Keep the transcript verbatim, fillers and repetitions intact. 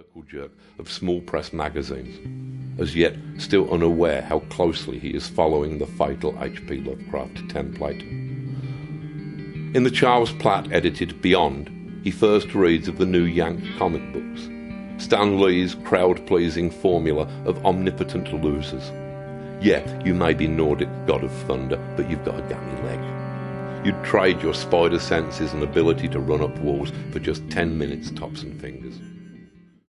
circle jerk of small press magazines, as yet still unaware how closely he is following the fatal H P Lovecraft template. In the Charles Platt edited Beyond, he first reads of the new Yank comic books, Stan Lee's crowd-pleasing formula of omnipotent losers. Yeah, you may be Nordic god of thunder, but you've got a gammy leg. You'd trade your spider senses and ability to run up walls for just ten minutes tops and fingers.